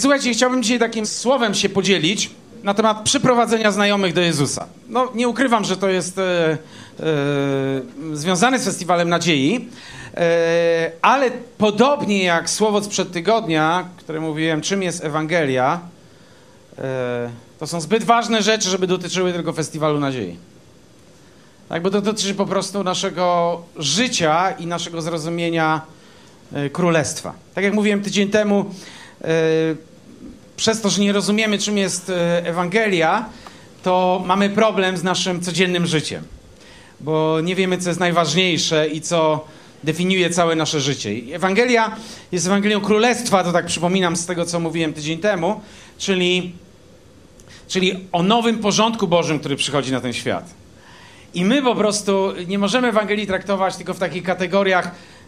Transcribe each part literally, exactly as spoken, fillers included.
Słuchajcie, chciałbym dzisiaj takim słowem się podzielić na temat przyprowadzenia znajomych do Jezusa. No, nie ukrywam, że to jest e, e, związane z Festiwalem Nadziei, e, ale podobnie jak słowo sprzed tygodnia, które mówiłem, czym jest Ewangelia, e, to są zbyt ważne rzeczy, żeby dotyczyły tylko Festiwalu Nadziei. Tak, bo to dotyczy po prostu naszego życia i naszego zrozumienia e, Królestwa. Tak jak mówiłem tydzień temu, e, przez to, że nie rozumiemy, czym jest Ewangelia, to mamy problem z naszym codziennym życiem. Bo nie wiemy, co jest najważniejsze i co definiuje całe nasze życie. I Ewangelia jest Ewangelią Królestwa, to tak przypominam z tego, co mówiłem tydzień temu, czyli, czyli o nowym porządku Bożym, który przychodzi na ten świat. I my po prostu nie możemy Ewangelii traktować tylko w takich kategoriach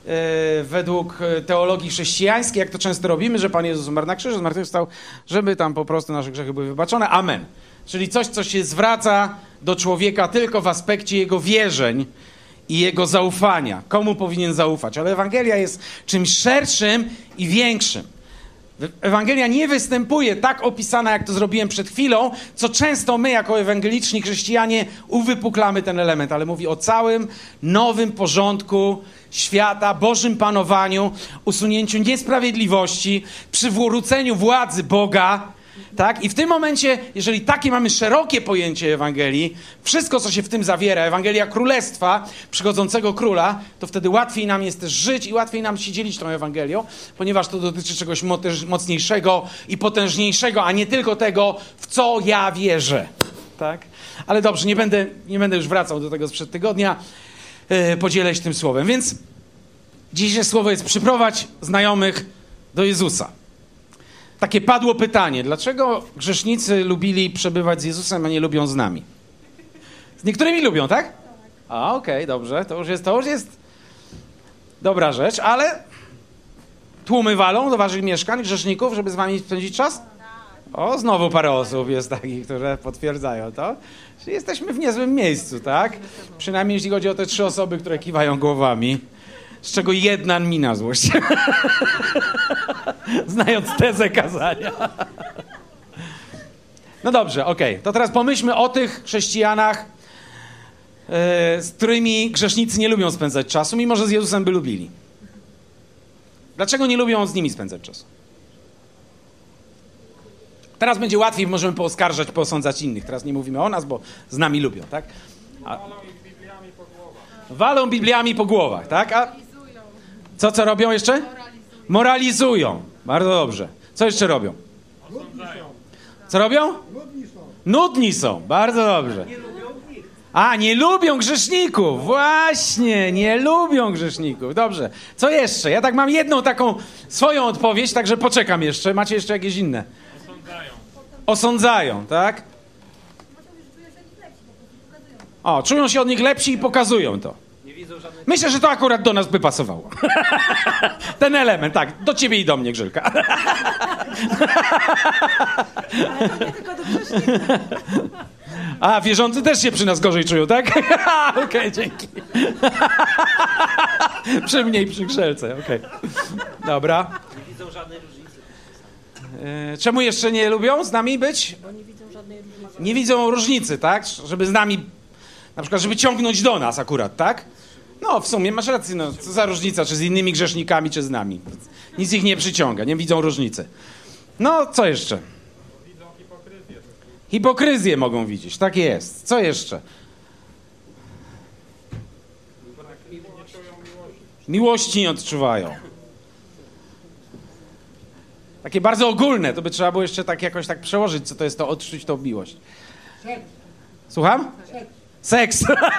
według teologii chrześcijańskiej, jak to często robimy, że Pan Jezus umarł na krzyżu, zmartwychwstał, żeby tam po prostu nasze grzechy były wybaczone. Amen. Czyli coś, co się zwraca do człowieka tylko w aspekcie jego wierzeń i jego zaufania. Komu powinien zaufać? Ale Ewangelia jest czymś szerszym i większym. Ewangelia nie występuje tak opisana, jak to zrobiłem przed chwilą, co często my, jako ewangeliczni chrześcijanie, uwypuklamy ten element, ale mówi o całym nowym porządku świata, Bożym panowaniu, usunięciu niesprawiedliwości, przywróceniu władzy Boga, tak? I w tym momencie, jeżeli takie mamy szerokie pojęcie Ewangelii, wszystko, co się w tym zawiera, Ewangelia Królestwa, przychodzącego Króla, to wtedy łatwiej nam jest też żyć i łatwiej nam się dzielić tą Ewangelią, ponieważ to dotyczy czegoś mocniejszego i potężniejszego, a nie tylko tego, w co ja wierzę, tak? Ale dobrze, nie będę, nie będę już wracał do tego sprzed tygodnia, yy, podzielę się tym słowem. Więc dzisiejsze słowo jest przyprowadź znajomych do Jezusa. Takie padło pytanie, dlaczego grzesznicy lubili przebywać z Jezusem, a nie lubią z nami? Z niektórymi lubią, tak? A, okej, okay, dobrze, to już jest, to już jest dobra rzecz, ale tłumy walą do waszych mieszkań, grzeszników, żeby z wami spędzić czas? O, znowu parę osób jest takich, które potwierdzają to. Czyli jesteśmy w niezłym miejscu, tak? Przynajmniej jeśli chodzi o te trzy osoby, które kiwają głowami. Z czego jedna mi na złość. Znając tezę kazania. No dobrze, okej. Okay. To teraz pomyślmy o tych chrześcijanach, yy, z którymi grzesznicy nie lubią spędzać czasu, mimo że z Jezusem by lubili. Dlaczego nie lubią z nimi spędzać czasu? Teraz będzie łatwiej, możemy pooskarżać, posądzać innych. Teraz nie mówimy o nas, bo z nami lubią, tak? A... Walą ich Bibliami po głowach. Walą Bibliami po głowach, tak? A... Co, co robią jeszcze? Moralizują. Moralizują. Bardzo dobrze. Co jeszcze robią? Osądzają. Co robią? Nudni są. Nudni są. Bardzo dobrze. Nie lubią ich. A, nie lubią grzeszników. Właśnie, nie lubią grzeszników. Dobrze. Co jeszcze? Ja tak mam jedną taką swoją odpowiedź, także poczekam jeszcze. Macie jeszcze jakieś inne? Osądzają. Osądzają, tak? O, czują się od nich lepsi i pokazują to. Myślę, że to akurat do nas by pasowało. Ten element, tak. Do ciebie i do mnie, Grzylka. Ale to nie tylko do grzeszników. A, wierzący też się przy nas gorzej czują, tak? Okej, okay, dzięki. Przy mnie i przy Grzelce, okej. Okay. Dobra. Nie widzą żadnej różnicy. Yy, czemu jeszcze nie lubią z nami być? Bo nie widzą żadnej różnicy. Nie widzą różnicy, tak? Żeby z nami, na przykład, żeby ciągnąć do nas akurat, tak? No, w sumie masz rację, no, co za różnica, czy z innymi grzesznikami, czy z nami. Nic ich nie przyciąga, nie widzą różnicy. No, co jeszcze? Widzą hipokryzję. Hipokryzję mogą widzieć, tak jest. Co jeszcze? Nie czują miłości. Miłości nie odczuwają. Takie bardzo ogólne, to by trzeba było jeszcze tak jakoś tak przełożyć, co to jest to odczuć tą miłość. Seks. Słucham? Seks. Seks.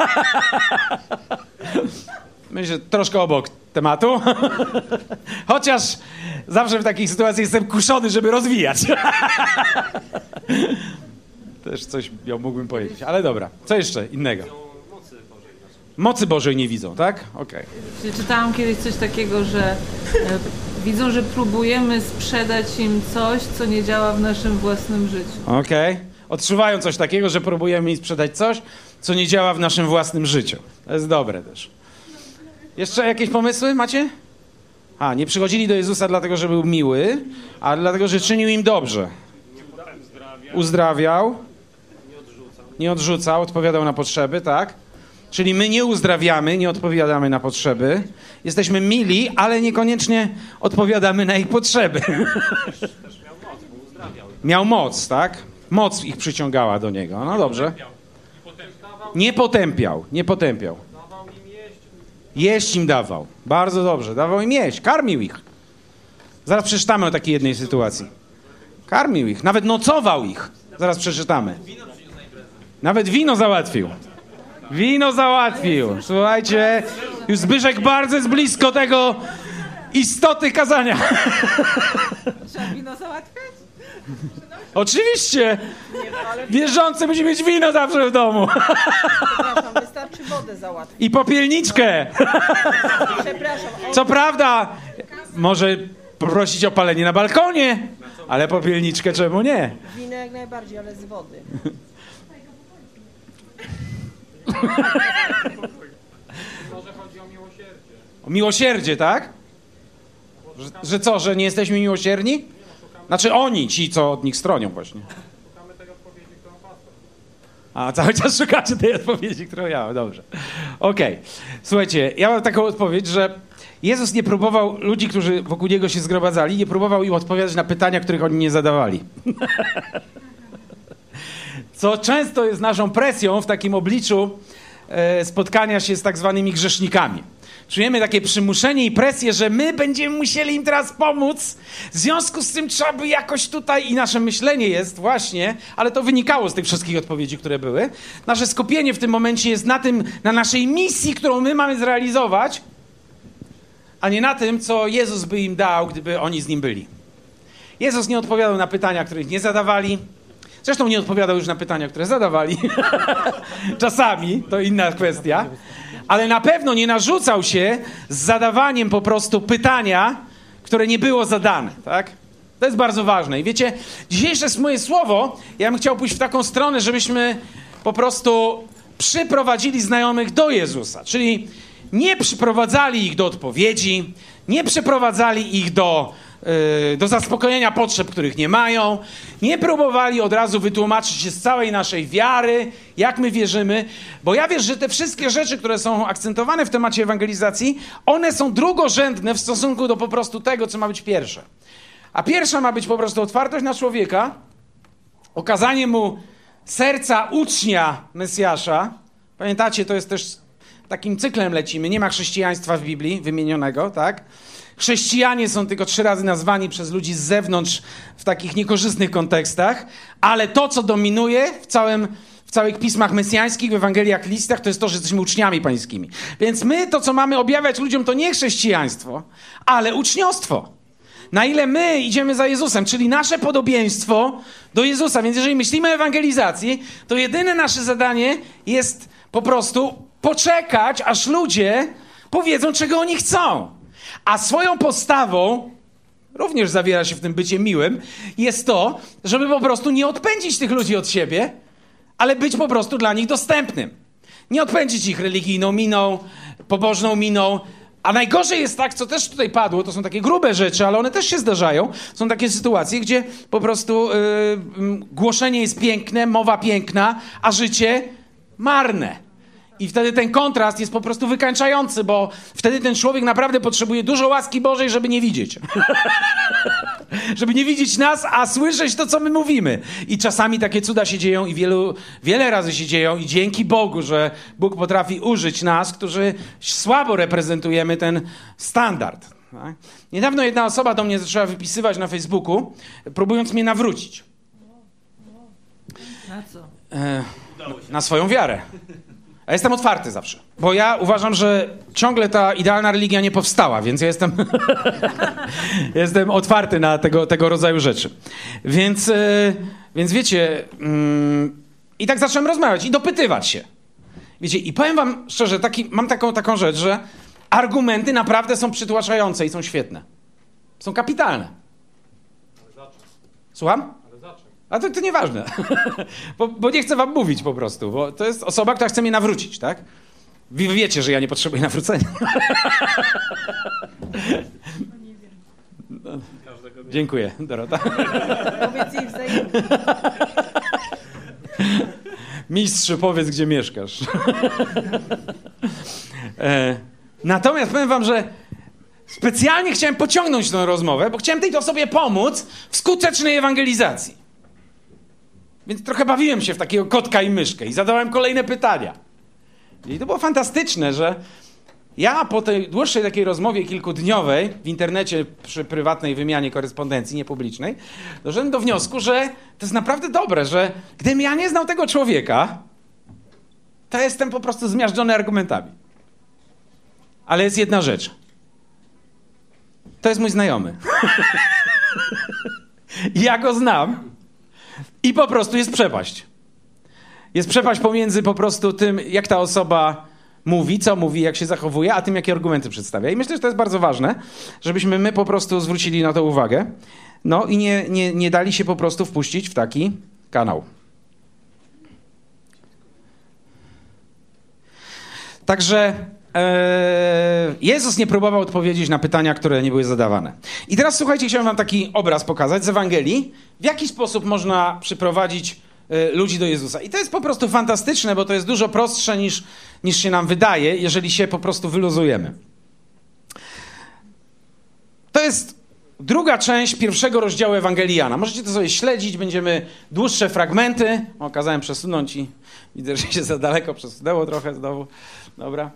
Myślę, że troszkę obok tematu. Chociaż zawsze w takich sytuacjach jestem kuszony, żeby rozwijać. Też coś ja mógłbym powiedzieć, ale dobra. Co jeszcze innego? Mocy Bożej nie widzą, tak? Okej. Okay. Czytałam kiedyś coś takiego, że e, widzą, że próbujemy sprzedać im coś, co nie działa w naszym własnym życiu. Okej. Okay. Odczuwają coś takiego, że próbujemy im sprzedać coś, co nie działa w naszym własnym życiu. To jest dobre też. Jeszcze jakieś pomysły macie? A, nie przychodzili do Jezusa dlatego, że był miły, ale dlatego, że czynił im dobrze. Uzdrawiał. Nie odrzucał, odpowiadał na potrzeby, tak? Czyli my nie uzdrawiamy, nie odpowiadamy na potrzeby. Jesteśmy mili, ale niekoniecznie odpowiadamy na ich potrzeby. Miał moc, tak? Moc ich przyciągała do niego. No dobrze. Nie potępiał, nie potępiał. Jeść im dawał. Bardzo dobrze. Dawał im jeść. Karmił ich. Zaraz przeczytamy o takiej jednej sytuacji. Karmił ich. Nawet nocował ich. Zaraz przeczytamy. Nawet wino załatwił. Wino załatwił. Słuchajcie, już Zbyszek bardzo jest blisko tego istoty kazania. Trzeba wino załatwiać? Oczywiście. Wierzący musi mieć wino zawsze w domu. Przepraszam, wystarczy wodę załatwić. I popielniczkę. Przepraszam. O... Co prawda, może poprosić o palenie na balkonie, ale popielniczkę czemu nie? Wino jak najbardziej, ale z wody. Może chodzi o miłosierdzie. O miłosierdzie, tak? Że, że co, że nie jesteśmy miłosierni? Znaczy oni, ci, co od nich stronią właśnie. Szukamy tej odpowiedzi, którą pastor. A, cały czas szukacie tej odpowiedzi, którą ja mam. Dobrze. Okej. Okay. Słuchajcie, ja mam taką odpowiedź, że Jezus nie próbował, ludzi, którzy wokół Niego się zgromadzali, nie próbował im odpowiadać na pytania, których oni nie zadawali. Co często jest naszą presją w takim obliczu e, spotkania się z tak zwanymi grzesznikami. Czujemy takie przymuszenie i presję, że my będziemy musieli im teraz pomóc. W związku z tym trzeba by jakoś tutaj, i nasze myślenie jest właśnie, ale to wynikało z tych wszystkich odpowiedzi, które były. Nasze skupienie w tym momencie jest na tym, na naszej misji, którą my mamy zrealizować, a nie na tym, co Jezus by im dał, gdyby oni z Nim byli. Jezus nie odpowiadał na pytania, których nie zadawali. Zresztą nie odpowiadał już na pytania, które zadawali. Czasami, to inna kwestia. Ale na pewno nie narzucał się z zadawaniem po prostu pytania, które nie było zadane, tak? To jest bardzo ważne. I wiecie, dzisiejsze moje słowo, ja bym chciał pójść w taką stronę, żebyśmy po prostu przyprowadzili znajomych do Jezusa. Czyli nie przyprowadzali ich do odpowiedzi, nie przyprowadzali ich do, yy, do zaspokojenia potrzeb, których nie mają, nie próbowali od razu wytłumaczyć się z całej naszej wiary, jak my wierzymy, bo ja wierzę, że te wszystkie rzeczy, które są akcentowane w temacie ewangelizacji, one są drugorzędne w stosunku do po prostu tego, co ma być pierwsze. A pierwsza ma być po prostu otwartość na człowieka, okazanie mu serca ucznia Mesjasza. Pamiętacie, to jest też takim cyklem lecimy. Nie ma chrześcijaństwa w Biblii wymienionego, tak? Chrześcijanie są tylko trzy razy nazwani przez ludzi z zewnątrz w takich niekorzystnych kontekstach, ale to, co dominuje w całym, w całych pismach mesjańskich, w Ewangeliach, listach, to jest to, że jesteśmy uczniami pańskimi. Więc my to, co mamy objawiać ludziom, to nie chrześcijaństwo, ale uczniostwo. Na ile my idziemy za Jezusem, czyli nasze podobieństwo do Jezusa. Więc jeżeli myślimy o ewangelizacji, to jedyne nasze zadanie jest po prostu poczekać, aż ludzie powiedzą, czego oni chcą. A swoją postawą, również zawiera się w tym bycie miłym, jest to, żeby po prostu nie odpędzić tych ludzi od siebie, ale być po prostu dla nich dostępnym. Nie odpędzić ich religijną miną, pobożną miną. A najgorzej jest tak, co też tutaj padło, to są takie grube rzeczy, ale one też się zdarzają. Są takie sytuacje, gdzie po prostu yy, głoszenie jest piękne, mowa piękna, a życie marne. I wtedy ten kontrast jest po prostu wykańczający, bo wtedy ten człowiek naprawdę potrzebuje dużo łaski Bożej, żeby nie widzieć. Żeby nie widzieć nas, a słyszeć to, co my mówimy. I czasami takie cuda się dzieją i wielu, wiele razy się dzieją i dzięki Bogu, że Bóg potrafi użyć nas, którzy słabo reprezentujemy ten standard. Tak? Niedawno jedna osoba do mnie zaczęła wypisywać na Facebooku, próbując mnie nawrócić. Na co? E, na swoją wiarę. A jestem otwarty zawsze, bo ja uważam, że ciągle ta idealna religia nie powstała, więc ja jestem, jestem otwarty na tego, tego rodzaju rzeczy. Więc, yy, więc wiecie, yy, i tak zacząłem rozmawiać i dopytywać się. Wiecie, i powiem wam szczerze, taki, mam taką, taką rzecz, że argumenty naprawdę są przytłaczające i są świetne. Są kapitalne. Ale za czym? Słucham? Ale za czym? A to, to nieważne, bo, bo nie chcę wam mówić po prostu, bo to jest osoba, która chce mnie nawrócić, tak? Wy wiecie, że ja nie potrzebuję nawrócenia. No, dziękuję, Dorota. Powiedz jej wzajemnie. Mistrzu, powiedz, gdzie mieszkasz. e, natomiast powiem wam, że specjalnie chciałem pociągnąć tę rozmowę, bo chciałem tej osobie pomóc w skutecznej ewangelizacji. Więc trochę bawiłem się w takiego kotka i myszkę i zadałem kolejne pytania. I to było fantastyczne, że ja po tej dłuższej takiej rozmowie kilkudniowej w internecie przy prywatnej wymianie korespondencji niepublicznej doszedłem do wniosku, że to jest naprawdę dobre, że gdybym ja nie znał tego człowieka, to jestem po prostu zmiażdżony argumentami. Ale jest jedna rzecz. To jest mój znajomy. Ja go znam i po prostu jest przepaść. Jest przepaść pomiędzy po prostu tym, jak ta osoba mówi, co mówi, jak się zachowuje, a tym, jakie argumenty przedstawia. I myślę, że to jest bardzo ważne, żebyśmy my po prostu zwrócili na to uwagę, no i nie, nie, nie dali się po prostu wpuścić w taki kanał. Także e, Jezus nie próbował odpowiedzieć na pytania, które nie były zadawane. I teraz słuchajcie, chciałem wam taki obraz pokazać z Ewangelii, w jaki sposób można przyprowadzić ludzi do Jezusa. I to jest po prostu fantastyczne, bo to jest dużo prostsze niż, niż się nam wydaje, jeżeli się po prostu wyluzujemy. To jest druga część pierwszego rozdziału Ewangelii Jana. Możecie to sobie śledzić, będziemy dłuższe fragmenty. O, kazałem przesunąć i widzę, że się za daleko przesunęło trochę znowu. Dobra.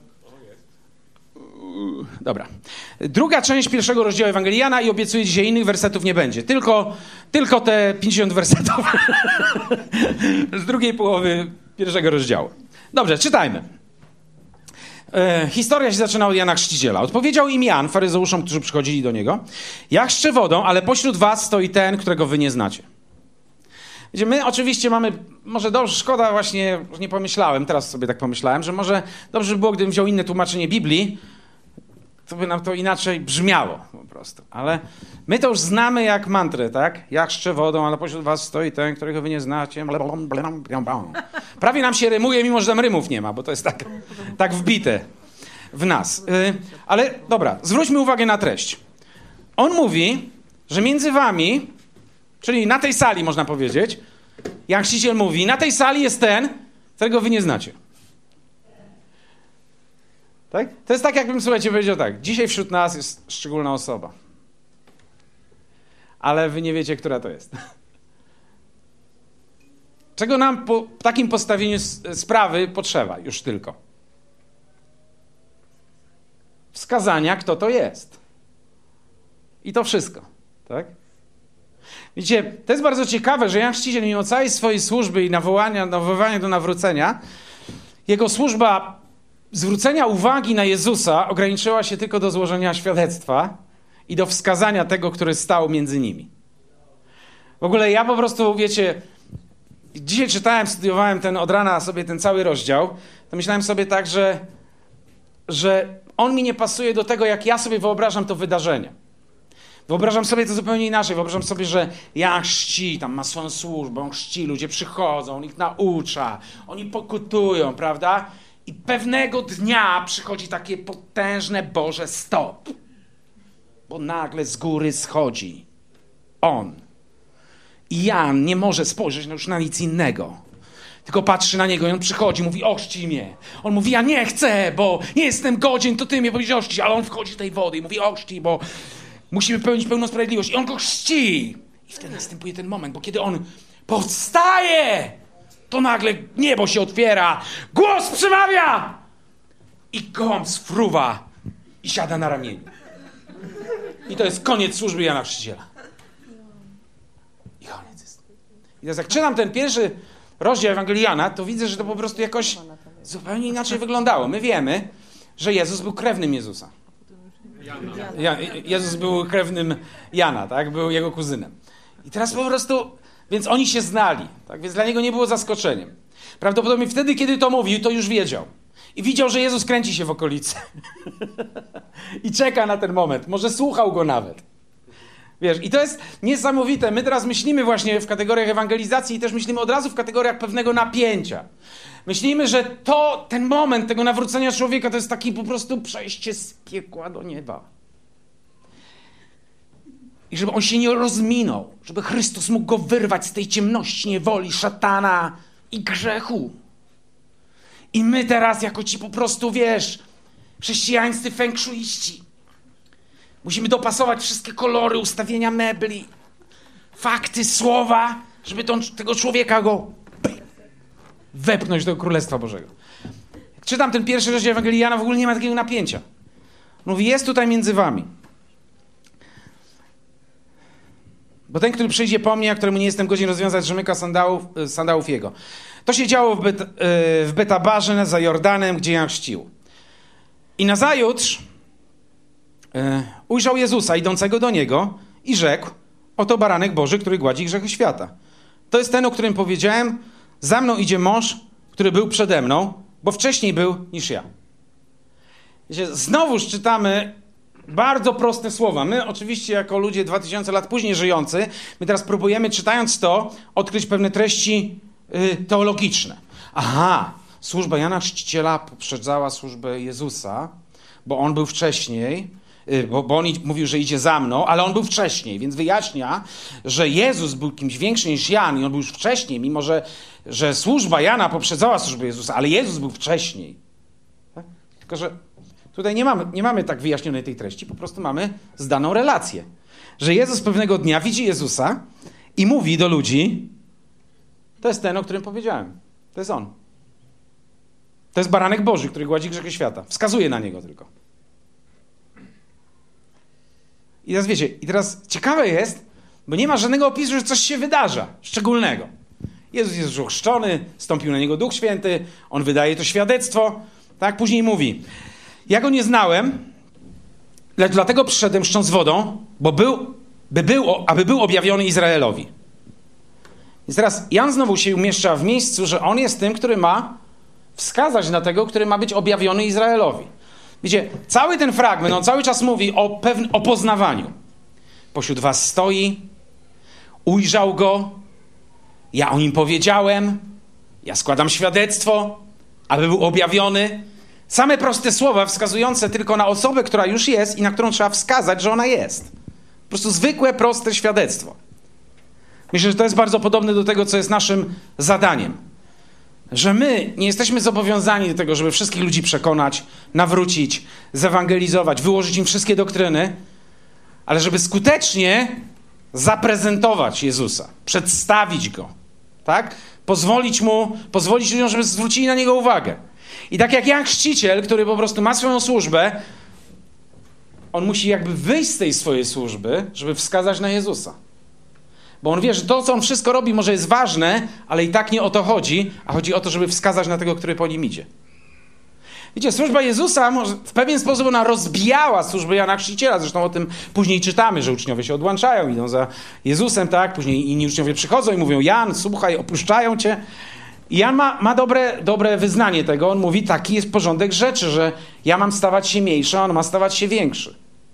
Dobra. Druga część pierwszego rozdziału Ewangelii Jana i obiecuję, że innych wersetów nie będzie. Tylko, tylko te pięćdziesiąt wersetów z drugiej połowy pierwszego rozdziału. Dobrze, czytajmy. E, historia się zaczyna od Jana Chrzciciela. Odpowiedział im Jan, faryzeuszom, którzy przychodzili do niego: ja chrzczę wodą, ale pośród was stoi ten, którego wy nie znacie. Wiecie, my oczywiście mamy, może dobrze, szkoda właśnie, że nie pomyślałem, teraz sobie tak pomyślałem, że może dobrze by było, gdybym wziął inne tłumaczenie Biblii, to by nam to inaczej brzmiało po prostu. Ale my to już znamy jak mantrę, tak? Ja chrzczę wodą, ale pośród was stoi ten, którego wy nie znacie. Prawie nam się rymuje, mimo że tam rymów nie ma, bo to jest tak, tak wbite w nas. Yy, ale dobra, zwróćmy uwagę na treść. On mówi, że między wami, czyli na tej sali można powiedzieć, Jan Chrzciciel mówi, na tej sali jest ten, którego wy nie znacie. Tak? To jest tak, jakbym, słuchajcie, powiedział tak. Dzisiaj wśród nas jest szczególna osoba. Ale wy nie wiecie, która to jest. Czego nam po takim postawieniu sprawy potrzeba już tylko? Wskazania, kto to jest. I to wszystko. Tak? Widzicie, to jest bardzo ciekawe, że Jan Chrzciciel mimo całej swojej służby i nawołania, nawoływania do nawrócenia, jego służba zwrócenia uwagi na Jezusa ograniczyła się tylko do złożenia świadectwa i do wskazania tego, który stał między nimi. W ogóle ja po prostu, wiecie, dzisiaj czytałem, studiowałem ten od rana sobie ten cały rozdział, to myślałem sobie tak, że, że on mi nie pasuje do tego, jak ja sobie wyobrażam to wydarzenie. Wyobrażam sobie to zupełnie inaczej. Wyobrażam sobie, że Jan chrzci, tam ma swoją służbę, on chrzci, ludzie przychodzą, on ich naucza, oni pokutują, prawda? I pewnego dnia przychodzi takie potężne Boże stop. Bo nagle z góry schodzi on. I Jan nie może spojrzeć już na nic innego. Tylko patrzy na niego i on przychodzi, mówi: ochrzcij mnie. On mówi: ja nie chcę, bo nie jestem godzien, to ty mnie powiesz ochrzcić. Ale on wchodzi do tej wody i mówi: ochrzcij, bo musimy pełnić pełną sprawiedliwość. I on go chrzci. I wtedy następuje ten moment, bo kiedy on powstaje, to nagle niebo się otwiera, głos przemawia i gołąb sfruwa i siada na ramieniu. I to jest koniec służby Jana Chrzciciela. I koniec jest. I teraz jak czytam ten pierwszy rozdział Ewangelii Jana, to widzę, że to po prostu jakoś zupełnie inaczej wyglądało. My wiemy, że Jezus był krewnym Jezusa. Ja, Jezus był krewnym Jana, tak? Był jego kuzynem. I teraz po prostu, więc oni się znali, tak? Więc dla niego nie było zaskoczeniem. Prawdopodobnie wtedy, kiedy to mówił, to już wiedział. I widział, że Jezus kręci się w okolicy. I czeka na ten moment. Może słuchał go nawet. Wiesz, i to jest niesamowite. My teraz myślimy właśnie w kategoriach ewangelizacji i też myślimy od razu w kategoriach pewnego napięcia. Myślimy, że to, ten moment tego nawrócenia człowieka to jest taki po prostu przejście z piekła do nieba. I żeby on się nie rozminął, żeby Chrystus mógł go wyrwać z tej ciemności, niewoli, szatana i grzechu. I my teraz, jako ci po prostu, wiesz, chrześcijańscy feng shuiści, musimy dopasować wszystkie kolory, ustawienia mebli, fakty, słowa, żeby tą, tego człowieka go wepchnąć do Królestwa Bożego. Jak czytam ten pierwszy rozdział Ewangelii Jana, w ogóle nie ma takiego napięcia. Mówi, jest tutaj między wami. Bo ten, który przyjdzie po mnie, a któremu nie jestem godzien rozwiązać rzemyka sandałów, sandałów jego. To się działo w, Bet, w Betabarze za Jordanem, gdzie Jan chrzcił. I nazajutrz e, ujrzał Jezusa idącego do niego i rzekł, oto baranek Boży, który gładzi grzechy świata. To jest ten, o którym powiedziałem, za mną idzie mąż, który był przede mną, bo wcześniej był niż ja. Wiecie, znowuż czytamy bardzo proste słowa. My oczywiście jako ludzie dwa tysiące lat później żyjący, my teraz próbujemy, czytając to, odkryć pewne treści y, teologiczne. Aha, służba Jana Chrzciciela poprzedzała służbę Jezusa, bo on był wcześniej, y, bo, bo on mówił, że idzie za mną, ale on był wcześniej, więc wyjaśnia, że Jezus był kimś większym niż Jan i on był już wcześniej, mimo że, że służba Jana poprzedzała służbę Jezusa, ale Jezus był wcześniej. Tak? Tylko, że tutaj nie mamy, nie mamy tak wyjaśnionej tej treści, po prostu mamy zdaną relację. Że Jezus pewnego dnia widzi Jezusa i mówi do ludzi, to jest ten, o którym powiedziałem. To jest on. To jest baranek Boży, który gładzi grzechy świata. Wskazuje na niego tylko. I teraz wiecie, i teraz ciekawe jest, bo nie ma żadnego opisu, że coś się wydarza szczególnego. Jezus jest już ochrzczony, stąpił na niego Duch Święty, on wydaje to świadectwo, tak? Później mówi, ja go nie znałem, lecz dlatego przyszedłem chrzcząc wodą, bo był, by był, aby był objawiony Izraelowi. Więc teraz Jan znowu się umieszcza w miejscu, że on jest tym, który ma wskazać na tego, który ma być objawiony Izraelowi. Wiecie, cały ten fragment, on cały czas mówi o pewnym o poznawaniu. Pośród was stoi, ujrzał go, ja o nim powiedziałem, ja składam świadectwo, aby był objawiony. Same proste słowa wskazujące tylko na osobę, która już jest i na którą trzeba wskazać, że ona jest. Po prostu zwykłe, proste świadectwo. Myślę, że to jest bardzo podobne do tego, co jest naszym zadaniem. Że my nie jesteśmy zobowiązani do tego, żeby wszystkich ludzi przekonać, nawrócić, zewangelizować, wyłożyć im wszystkie doktryny, ale żeby skutecznie zaprezentować Jezusa, przedstawić Go, tak? Pozwolić Mu, pozwolić ludziom, żeby zwrócili na Niego uwagę. I tak jak Jan Chrzciciel, który po prostu ma swoją służbę, on musi jakby wyjść z tej swojej służby, żeby wskazać na Jezusa. Bo on wie, że to, co on wszystko robi, może jest ważne, ale i tak nie o to chodzi, a chodzi o to, żeby wskazać na tego, który po nim idzie. Wiecie, służba Jezusa może, w pewien sposób ona rozbijała służbę Jana Chrzciciela. Zresztą o tym później czytamy, że uczniowie się odłączają, idą za Jezusem, tak? Później inni uczniowie przychodzą i mówią, Jan, słuchaj, opuszczają cię. I Jan ma, ma dobre, dobre wyznanie tego. On mówi, taki jest porządek rzeczy, że ja mam stawać się mniejszy, a on ma stawać się większy.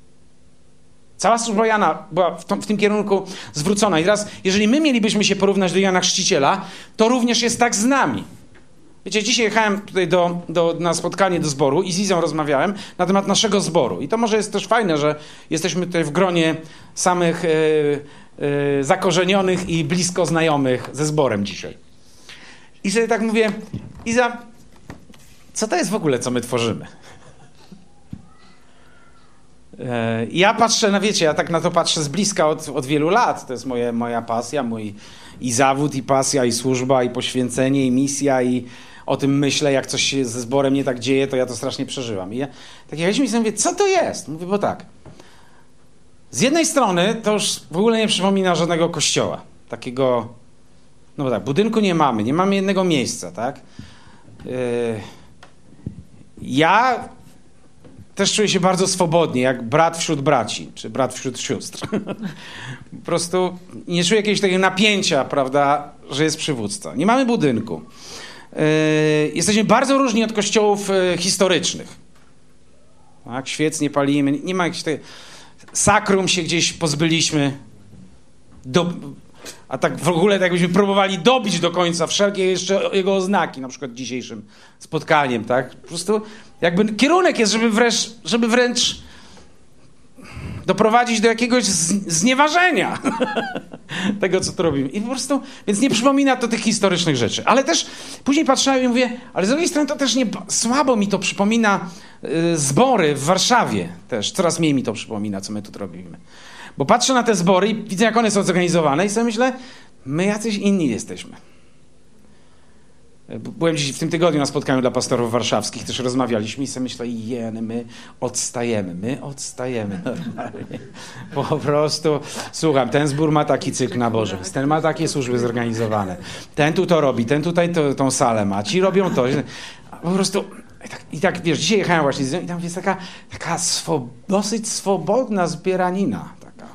Cała służba Jana była w, to, w tym kierunku zwrócona. I teraz, jeżeli my mielibyśmy się porównać do Jana Chrzciciela, to również jest tak z nami. Wiecie, dzisiaj jechałem tutaj do, do, na spotkanie do zboru i z Izą rozmawiałem na temat naszego zboru. I to może jest też fajne, że jesteśmy tutaj w gronie samych yy, yy, zakorzenionych i blisko znajomych ze zborem dzisiaj. I sobie tak mówię, Iza, co to jest w ogóle, co my tworzymy? Ja patrzę, no wiecie, ja tak na to patrzę z bliska od, od wielu lat. To jest moje, moja pasja, mój i zawód, i pasja, i służba, i poświęcenie, i misja, i o tym myślę, jak coś się ze zborem nie tak dzieje, to ja to strasznie przeżywam. I ja tak jechaliśmy i sobie mówię, co to jest? Mówię, bo tak. Z jednej strony to już w ogóle nie przypomina żadnego kościoła. Takiego, no bo tak, budynku nie mamy, nie mamy jednego miejsca, tak? Yy, ja też czuję się bardzo swobodnie, jak brat wśród braci, czy brat wśród sióstr. Po prostu nie czuję jakiegoś takiego napięcia, prawda, że jest przywódca. Nie mamy budynku. Yy, jesteśmy bardzo różni od kościołów yy, historycznych. Tak, świec nie palimy, nie ma jakichś takich... Sakrum się gdzieś pozbyliśmy. Do... A tak w ogóle tak jakbyśmy próbowali dobić do końca wszelkie jeszcze jego oznaki, na przykład dzisiejszym spotkaniem, tak? Po prostu jakby kierunek jest, żeby wręcz, żeby wręcz doprowadzić do jakiegoś znieważenia tego, co tu robimy. I po prostu, więc nie przypomina to tych historycznych rzeczy. Ale też później patrzyłem i mówię, ale z drugiej strony to też nie, słabo mi to przypomina y, zbory w Warszawie też. Coraz mniej mi to przypomina, co my tu robimy. Bo patrzę na te zbory i widzę, jak one są zorganizowane i sobie myślę, my jacyś inni jesteśmy. Byłem dziś w tym tygodniu na spotkaniu dla pastorów warszawskich, też rozmawialiśmy i sobie myślę, jeny, my odstajemy, my odstajemy normalnie. Po prostu, słucham, ten zbór ma taki cykl naboży, ten ma takie służby zorganizowane, ten tu to robi, ten tutaj to, tą salę ma, ci robią to. Po prostu, i tak, i tak wiesz, dzisiaj jechałem właśnie z nią i tam jest taka, taka swo, dosyć swobodna zbieranina. Taka.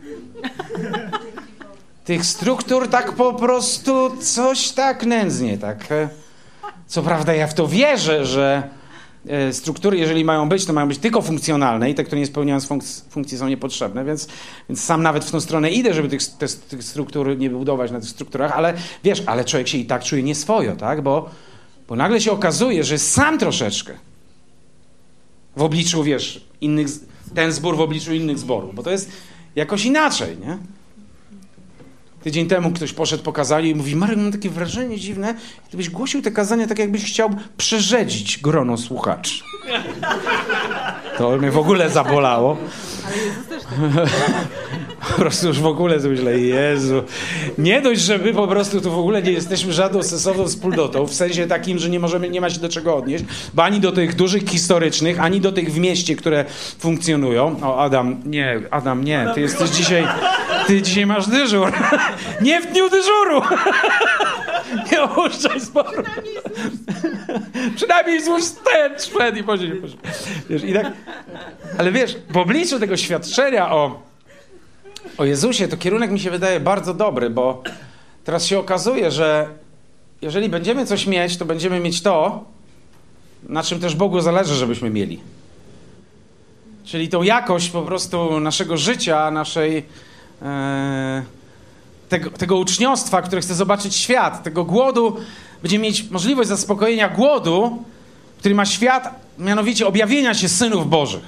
Tych struktur tak po prostu coś tak nędznie, tak. Co prawda ja w to wierzę, że struktury, jeżeli mają być, to mają być tylko funkcjonalne i te, które nie spełniają funkc- funkcji są niepotrzebne, więc, więc sam nawet w tą stronę idę, żeby tych, te, tych struktur nie budować na tych strukturach, ale wiesz, ale człowiek się i tak czuje nieswojo, tak, bo, bo nagle się okazuje, że sam troszeczkę w obliczu, wiesz, innych, ten zbór w obliczu innych zborów, bo to jest jakoś inaczej, nie? Tydzień temu ktoś poszedł po kazaniu i mówi, Marek, mam takie wrażenie dziwne, gdybyś głosił te kazania tak, jakbyś chciał przerzedzić grono słuchaczy. To mnie w ogóle zabolało. Ale Jezus też tak. Po prostu już w ogóle sobie myślę, Jezu. Nie dość, że my po prostu tu w ogóle nie jesteśmy żadną sensowną wspólnotą, w sensie takim, że nie możemy, nie ma się do czego odnieść, bo ani do tych dużych historycznych, ani do tych w mieście, które funkcjonują. O, Adam, nie, Adam, nie, ty jesteś dzisiaj, ty dzisiaj masz dyżur. Nie w dniu dyżuru. Nie opuszczaj sporu. Przynajmniej złóż ten szplet i później nie poszedł. Wiesz, i tak, ale wiesz, w obliczu tego świadczenia o, o Jezusie, to kierunek mi się wydaje bardzo dobry, bo teraz się okazuje, że jeżeli będziemy coś mieć, to będziemy mieć to, na czym też Bogu zależy, żebyśmy mieli. Czyli tą jakość po prostu naszego życia, naszej e, tego, tego uczniostwa, które chce zobaczyć świat, tego głodu, będziemy mieć możliwość zaspokojenia głodu, który ma świat, mianowicie objawienia się synów Bożych.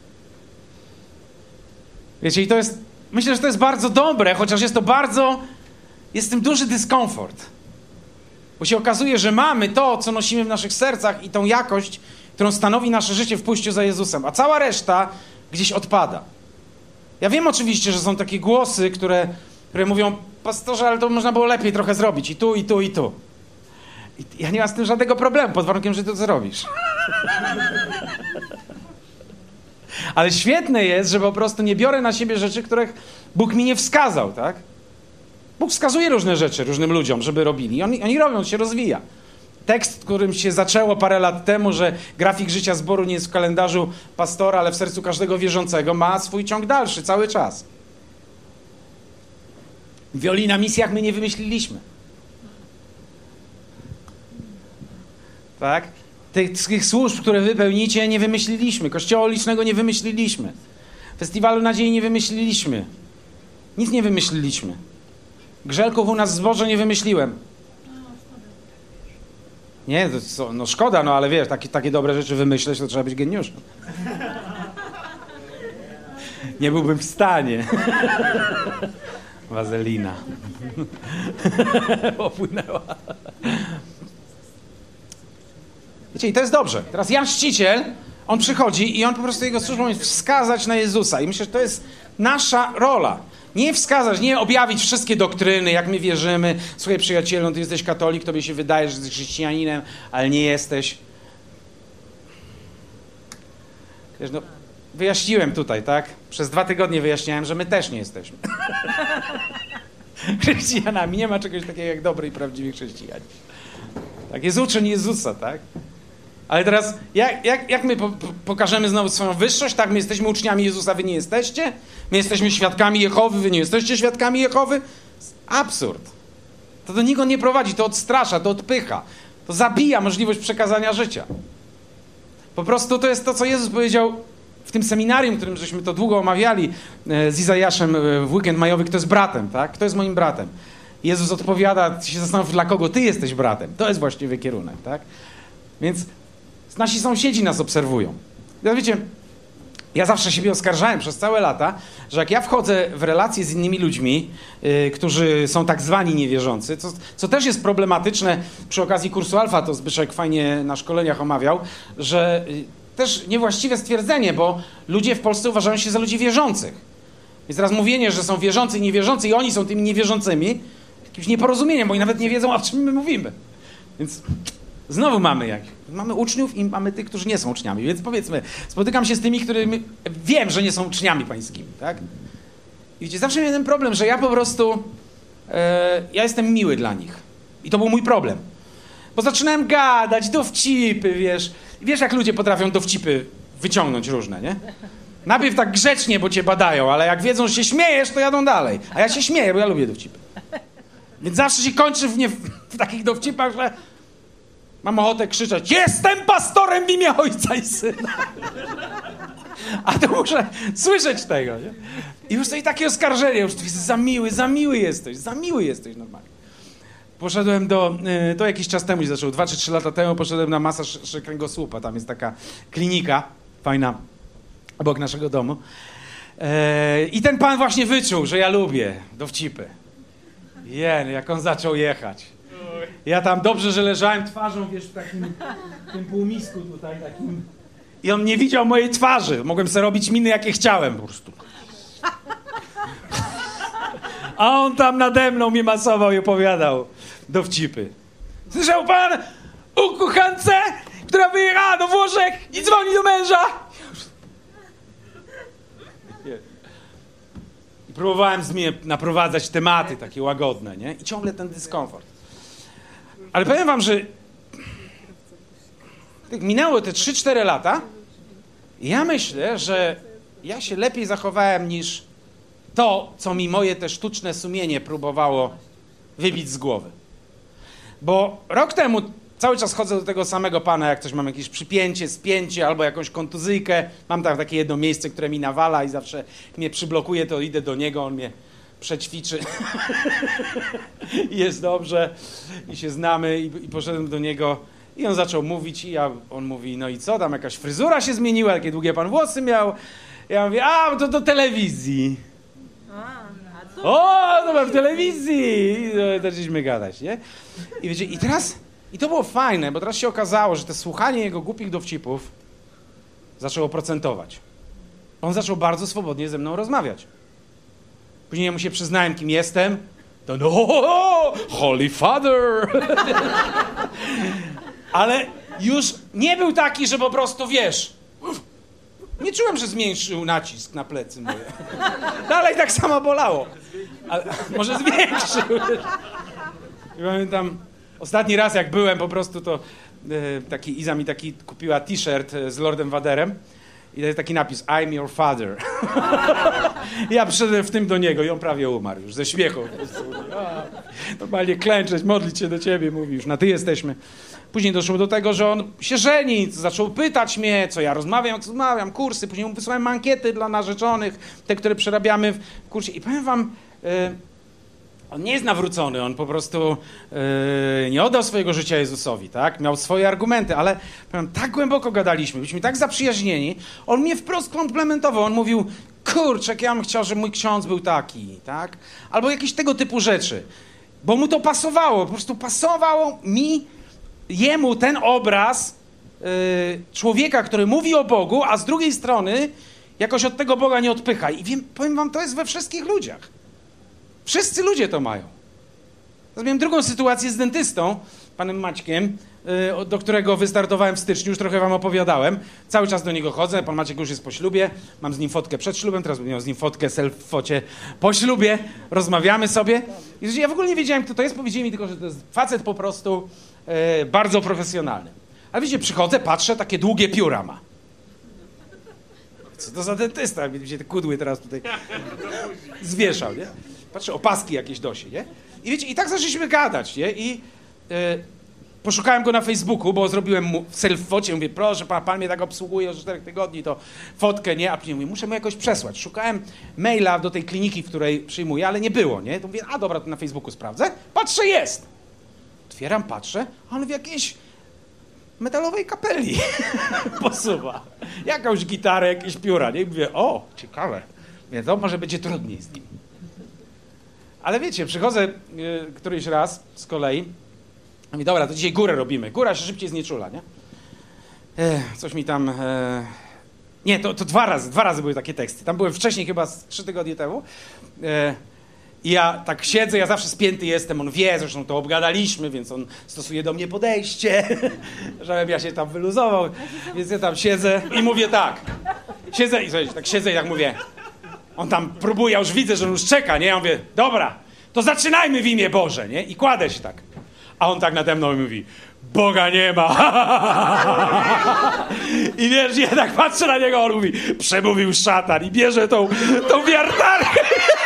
Wiecie, i to jest, myślę, że to jest bardzo dobre, chociaż jest to bardzo, jest w tym duży dyskomfort. Bo się okazuje, że mamy to, co nosimy w naszych sercach i tą jakość, którą stanowi nasze życie w pójściu za Jezusem, a cała reszta gdzieś odpada. Ja wiem oczywiście, że są takie głosy, które, które mówią, pastorze, ale to można było lepiej trochę zrobić i tu, i tu, i tu. I ja nie mam z tym żadnego problemu, pod warunkiem, że ty to zrobisz. Ale świetne jest, że po prostu nie biorę na siebie rzeczy, których Bóg mi nie wskazał, tak? Bóg wskazuje różne rzeczy różnym ludziom, żeby robili. I oni, oni robią, się rozwija. Tekst, którym się zaczęło parę lat temu, że grafik życia zboru nie jest w kalendarzu pastora, ale w sercu każdego wierzącego, ma swój ciąg dalszy, cały czas. Wioli na misjach my nie wymyśliliśmy. Tak? Tych, tych służb, które wy pełnicie, nie wymyśliliśmy. Kościoła licznego nie wymyśliliśmy. Festiwalu Nadziei nie wymyśliliśmy. Nic nie wymyśliliśmy. Grzelków u nas w zborze nie wymyśliłem. Nie, to co, no szkoda, no ale wiesz, takie, takie dobre rzeczy wymyśleć, to trzeba być geniuszem. Nie byłbym w stanie. Wazelina. Opłynęła. Wiecie, i to jest dobrze. Teraz Jan Chrzciciel, on przychodzi i on po prostu jego służbą jest wskazać na Jezusa. I myślę, że to jest nasza rola. Nie wskazać, nie objawić wszystkie doktryny, jak my wierzymy. Słuchaj, przyjacielu, no ty jesteś katolik, tobie się wydaje, że jesteś chrześcijaninem, ale nie jesteś. Wiesz, no, wyjaśniłem tutaj, tak? Przez dwa tygodnie wyjaśniałem, że my też nie jesteśmy chrześcijanami. Nie ma czegoś takiego jak dobry i prawdziwy chrześcijanin. Tak, jest uczeń Jezusa, tak? Ale teraz, jak, jak, jak my po, po, pokażemy znowu swoją wyższość? Tak, my jesteśmy uczniami Jezusa, wy nie jesteście? My jesteśmy świadkami Jehowy, wy nie jesteście świadkami Jehowy? Absurd. To do niego nie prowadzi, to odstrasza, to odpycha. To zabija możliwość przekazania życia. Po prostu to jest to, co Jezus powiedział w tym seminarium, w którym żeśmy to długo omawiali e, z Izajaszem e, w weekend majowy, kto jest bratem, tak? Kto jest moim bratem? Jezus odpowiada, się zastanów, dla kogo ty jesteś bratem. To jest właściwy kierunek, tak? Więc nasi sąsiedzi nas obserwują. Ja, wiecie, ja zawsze siebie oskarżałem przez całe lata, że jak ja wchodzę w relacje z innymi ludźmi, yy, którzy są tak zwani niewierzący, co, co też jest problematyczne przy okazji kursu Alfa, to Zbyszek fajnie na szkoleniach omawiał, że yy, też niewłaściwe stwierdzenie, bo ludzie w Polsce uważają się za ludzi wierzących. Więc teraz mówienie, że są wierzący i niewierzący i oni są tymi niewierzącymi, jakimś nieporozumieniem, bo oni nawet nie wiedzą, o czym my mówimy. Więc znowu mamy jak. Mamy uczniów i mamy tych, którzy nie są uczniami. Więc powiedzmy, spotykam się z tymi, którymi wiem, że nie są uczniami pańskimi, tak? I wiecie, zawsze miałem ten problem, że ja po prostu e, ja jestem miły dla nich. I to był mój problem. Bo zaczynałem gadać, dowcipy, wiesz. I wiesz, jak ludzie potrafią dowcipy wyciągnąć różne, nie? Najpierw tak grzecznie, bo cię badają, ale jak wiedzą, że się śmiejesz, to jadą dalej. A ja się śmieję, bo ja lubię dowcipy. Więc zawsze się kończy w, nie, w takich dowcipach, że mam ochotę krzyczeć: jestem pastorem w imię Ojca i Syna. A to muszę słyszeć tego, nie? I już to i takie oskarżenie, już to jest za miły, za miły jesteś, za miły jesteś normalnie. Poszedłem do, to jakiś czas temu się zaczął, dwa czy trzy lata temu poszedłem na masaż kręgosłupa, tam jest taka klinika fajna obok naszego domu. I ten pan właśnie wyczuł, że ja lubię dowcipy. Jen, jak on zaczął jechać. Ja tam dobrze, że leżałem twarzą, wiesz, w takim w tym półmisku tutaj takim. I on nie widział mojej twarzy. Mogłem sobie robić miny, jakie chciałem po prostu. A on tam nade mną mnie masował i opowiadał dowcipy. Słyszał pan o kuchance, która wyjechała do Włoszech i dzwoni do męża? I próbowałem z mnie naprowadzać tematy takie łagodne, nie? I ciągle ten dyskomfort. Ale powiem wam, że minęło te trzy cztery lata i ja myślę, że ja się lepiej zachowałem niż to, co mi moje te sztuczne sumienie próbowało wybić z głowy. Bo rok temu cały czas chodzę do tego samego pana, jak coś mam jakieś przypięcie, spięcie albo jakąś kontuzyjkę. Mam tam takie jedno miejsce, które mi nawala i zawsze mnie przyblokuje, to idę do niego, on mnie przećwiczy. I jest dobrze. I się znamy i, i poszedłem do niego i on zaczął mówić i ja, on mówi: no i co, tam jakaś fryzura się zmieniła, takie długie pan włosy miał. Ja mówię: a, to do telewizji. O, to w telewizji! I zaczęliśmy gadać, nie? I wiecie, i teraz, i to było fajne, bo teraz się okazało, że to słuchanie jego głupich dowcipów zaczęło procentować. On zaczął bardzo swobodnie ze mną rozmawiać. Później ja mu się przyznałem, kim jestem. To no, Holy Father! Ale już nie był taki, że po prostu, wiesz, nie czułem, że zmniejszył nacisk na plecy moje. Dalej tak samo bolało. Ale może zwiększył. I pamiętam, ostatni raz jak byłem po prostu, to e, taki Iza mi taki kupiła t-shirt z Lordem Vaderem i to jest taki napis: I'm your father. Ja przyszedłem w tym do niego i on prawie umarł już ze śmiechu. Normalnie klęczeć, modlić się do ciebie, mówi już, na ty jesteśmy. Później doszło do tego, że on się żeni, zaczął pytać mnie, co ja rozmawiam, jak rozmawiam, kursy. Później mu wysłałem ankiety dla narzeczonych, te, które przerabiamy w kursie. I powiem wam, yy, on nie jest nawrócony, on po prostu yy, nie oddał swojego życia Jezusowi, tak? Miał swoje argumenty, ale powiem, tak głęboko gadaliśmy, byliśmy tak zaprzyjaźnieni. On mnie wprost komplementował, on mówił: kurczę, ja bym chciał, żeby mój ksiądz był taki, tak? Albo jakieś tego typu rzeczy. Bo mu to pasowało, po prostu pasowało mi, jemu ten obraz y, człowieka, który mówi o Bogu, a z drugiej strony jakoś od tego Boga nie odpycha. I wiem, powiem wam, to jest we wszystkich ludziach. Wszyscy ludzie to mają. Teraz miałem drugą sytuację z dentystą, panem Maćkiem, y, do którego wystartowałem w styczniu, już trochę wam opowiadałem. Cały czas do niego chodzę, pan Maciek już jest po ślubie, mam z nim fotkę przed ślubem, teraz będę miał z nim fotkę, self-focie po ślubie, rozmawiamy sobie. I ja w ogóle nie wiedziałem, kto to jest, powiedzieli mi tylko, że to jest facet po prostu y, bardzo profesjonalny. Ale wiecie, przychodzę, patrzę, takie długie pióra ma. Co to za dentysta? Widzicie, te kudły teraz tutaj zwieszał, nie? Patrzę, opaski jakieś dosie, nie? I wiecie, i tak zaczęliśmy gadać, nie? I, yy, poszukałem go na Facebooku, bo zrobiłem mu self-focie, mówię, proszę pan, pan mnie tak obsługuje od czterech tygodni, to fotkę, nie? A później mówię, muszę mu jakoś przesłać. Szukałem maila do tej kliniki, w której przyjmuję, ale nie było, nie? To mówię, a dobra, to na Facebooku sprawdzę. Patrzę, jest! Otwieram, patrzę, a on w jakiejś metalowej kapeli posuwa. Jakąś gitarę, jakieś pióra, nie? I mówię, o, ciekawe. Mówię, to może będzie trudniej z nim. Ale wiecie, przychodzę y, któryś raz z kolei, a mówię, dobra, to dzisiaj górę robimy. Góra się szybciej znieczula, nie? E, coś mi tam... E... Nie, to, to dwa razy, dwa razy były takie teksty. Tam byłem wcześniej, chyba z trzy tygodnie temu. E... I ja tak siedzę, ja zawsze spięty jestem, on wie, zresztą to obgadaliśmy, więc on stosuje do mnie podejście, żebym ja się tam wyluzował. Więc ja tam siedzę i mówię tak. Siedzę i słuchajcie, tak siedzę i tak mówię. On tam próbuje, ja już widzę, że on już czeka, nie? Ja mówię, dobra, to zaczynajmy w imię Boże, nie? I kładę się tak. A on tak nade mną mówi, Boga nie ma. I wiesz, ja tak patrzę na niego, on mówi, przemówił szatan i bierze tą, tą wiertarkę.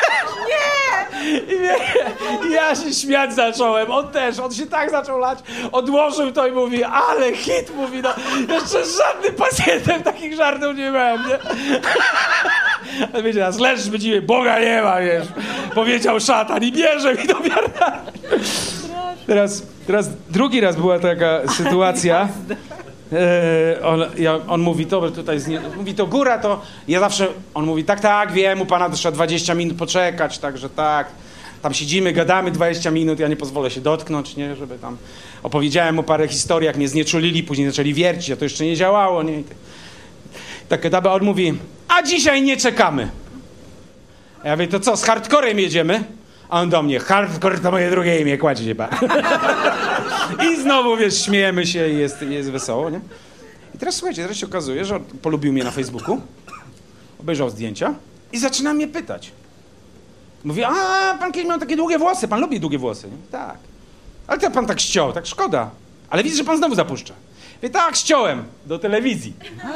I wie, ja się śmiać zacząłem, on też, on się tak zaczął lać, odłożył to i mówi, ale hit, mówi, no, jeszcze z żadnym pacjentem takich żartów nie miałem, nie? Ale wiecie, nas leżysz, będziemy, Boga nie ma, wiesz, powiedział szatan i bierze mi do wiertarki. Teraz, teraz drugi raz była taka sytuacja, e, on, ja, on mówi, to tutaj, znie, mówi, to góra, to ja zawsze, on mówi, tak, tak, wiem, u pana trzeba dwadzieścia minut poczekać, także tak, tam siedzimy, gadamy dwadzieścia minut, ja nie pozwolę się dotknąć, nie, żeby tam, opowiedziałem mu parę historii, jak mnie znieczulili, później zaczęli wiercić, a to jeszcze nie działało, nie, i tak, tak, on mówi, a dzisiaj nie czekamy. A ja mówię, to co, z hardcorem jedziemy? A on do mnie, hardcore to moje drugie imię, kładzie się pan. I znowu, wiesz, śmiejemy się i jest, jest wesoło, nie? I teraz słuchajcie, teraz się okazuje, że on polubił mnie na Facebooku, obejrzał zdjęcia i zaczyna mnie pytać. Mówi, a pan kiedyś miał takie długie włosy, pan lubi długie włosy, nie? Tak. Ale to pan tak ściął, tak szkoda. Ale widzę, że pan znowu zapuszcza. Mówię, tak, ściąłem do telewizji.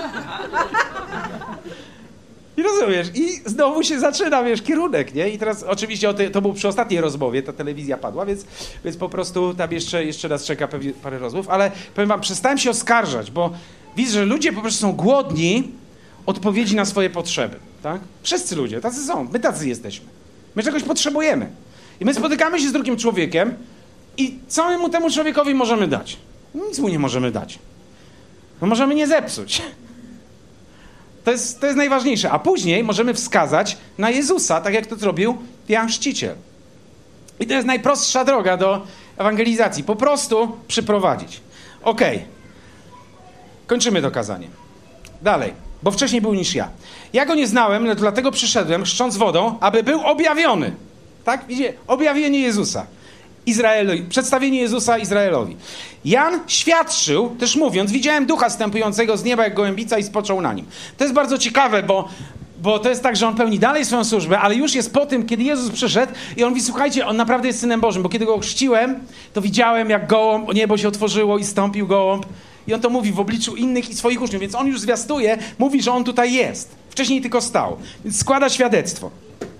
I rozumiesz, i znowu się zaczyna, wiesz, kierunek, nie? I teraz oczywiście o te, to był przy ostatniej rozmowie, ta telewizja padła, więc, więc po prostu tam jeszcze, jeszcze raz czeka pewnie parę rozmów, ale powiem wam, przestałem się oskarżać, bo widzę, że ludzie po prostu są głodni odpowiedzi na swoje potrzeby, tak? Wszyscy ludzie, tacy są, my tacy jesteśmy. My czegoś potrzebujemy. I my spotykamy się z drugim człowiekiem i co my mu temu człowiekowi możemy dać? Nic mu nie możemy dać. No możemy nie zepsuć. To jest, to jest najważniejsze. A później możemy wskazać na Jezusa, tak jak to zrobił Jan Chrzciciel. I to jest najprostsza droga do ewangelizacji. Po prostu przyprowadzić. Okej. Okay. Kończymy to kazanie. Dalej. Bo wcześniej był niż ja. Ja go nie znałem, ale dlatego przyszedłem, chrzcząc wodą, aby był objawiony. Tak? Widzicie? Objawienie Jezusa. Izraelowi, przedstawienie Jezusa Izraelowi. Jan świadczył, też mówiąc, widziałem ducha zstępującego z nieba jak gołębica i spoczął na nim. To jest bardzo ciekawe, bo, bo to jest tak, że on pełni dalej swoją służbę, ale już jest po tym, kiedy Jezus przyszedł i on mówi, słuchajcie, on naprawdę jest Synem Bożym, bo kiedy go chrzciłem, to widziałem, jak gołąb, niebo się otworzyło i stąpił gołąb. I on to mówi w obliczu innych i swoich uczniów, więc on już zwiastuje, mówi, że on tutaj jest. Wcześniej tylko stał, więc składa świadectwo.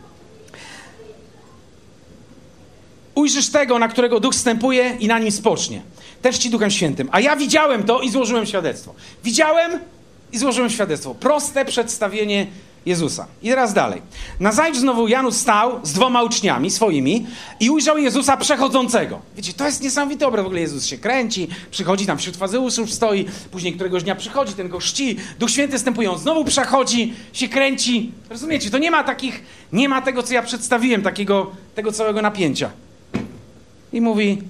Ujrzysz tego, na którego duch zstępuje i na nim spocznie. Też ci Duchem Świętym. A ja widziałem to i złożyłem świadectwo. Widziałem i złożyłem świadectwo. Proste przedstawienie Jezusa. I teraz dalej. Nazajutrz znowu Jan stał z dwoma uczniami swoimi i ujrzał Jezusa przechodzącego. Wiecie, to jest niesamowity obraz. W ogóle Jezus się kręci, przychodzi tam wśród faryzeuszów stoi, później któregoś dnia przychodzi, ten go chrzci, Duch Święty stępuje, on znowu przechodzi, się kręci. Rozumiecie, to nie ma takich, nie ma tego, co ja przedstawiłem, takiego, tego całego napięcia. I mówi,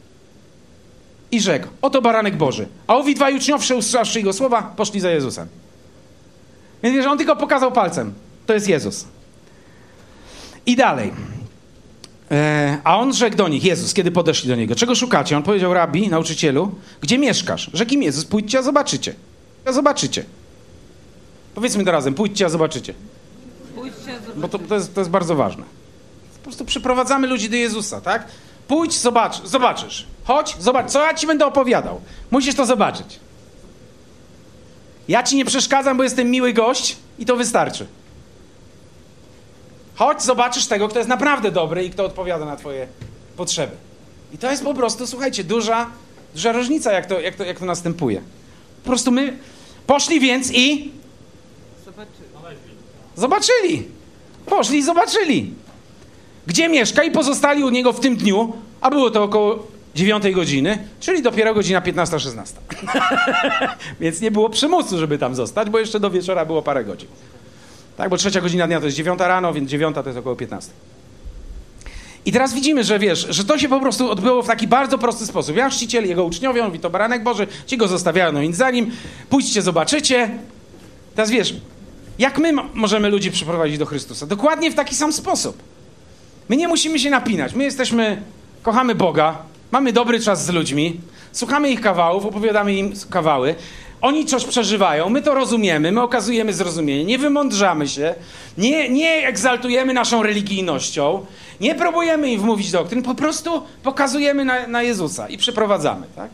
i rzekł, oto baranek Boży. A owi dwaj uczniowszy, usłyszawszy jego słowa, poszli za Jezusem. Więc wiesz, on tylko pokazał palcem. To jest Jezus. I dalej. E, a on rzekł do nich, Jezus, kiedy podeszli do niego, czego szukacie? On powiedział, rabi, nauczycielu, gdzie mieszkasz? Rzekł im Jezus, pójdźcie, a zobaczycie. A zobaczycie. Powiedzmy to razem, pójdźcie, a zobaczycie. Pójdźcie, a zobaczycie. Bo to, to, jest, to jest bardzo ważne. Po prostu przyprowadzamy ludzi do Jezusa, tak? Pójdź, zobacz, zobaczysz. Chodź, zobacz, co ja ci będę opowiadał. Musisz to zobaczyć. Ja ci nie przeszkadzam, bo jestem miły gość i to wystarczy. Chodź, zobaczysz tego, kto jest naprawdę dobry i kto odpowiada na twoje potrzeby. I to jest po prostu, słuchajcie, duża, Duża różnica, jak to, jak to, jak to następuje. Po prostu my poszli więc i Zobaczymy. zobaczyli. Poszli i zobaczyli. Gdzie mieszka i pozostali u niego w tym dniu, a było to około dziewiątej godziny, czyli dopiero godzina piętnasta szesnasta. Więc nie było przymusu, żeby tam zostać, bo jeszcze do wieczora było parę godzin. Tak, bo trzecia godzina dnia to jest dziewiąta rano, więc dziewiąta to jest około piętnastej. I teraz widzimy, że wiesz, że to się po prostu odbyło w taki bardzo prosty sposób. Jan Chrzciciel, jego uczniowie, on mówi, to baranek Boży, ci go zostawiają, no nic za nim, pójdźcie, zobaczycie. Teraz wiesz, jak my możemy ludzi przyprowadzić do Chrystusa? Dokładnie w taki sam sposób. My nie musimy się napinać. My jesteśmy, kochamy Boga, mamy dobry czas z ludźmi, słuchamy ich kawałów, opowiadamy im kawały. Oni coś przeżywają, my to rozumiemy, my okazujemy zrozumienie, nie wymądrzamy się, nie, nie egzaltujemy naszą religijnością, nie próbujemy im wmówić doktryn, po prostu pokazujemy na, na Jezusa i przyprowadzamy, tak?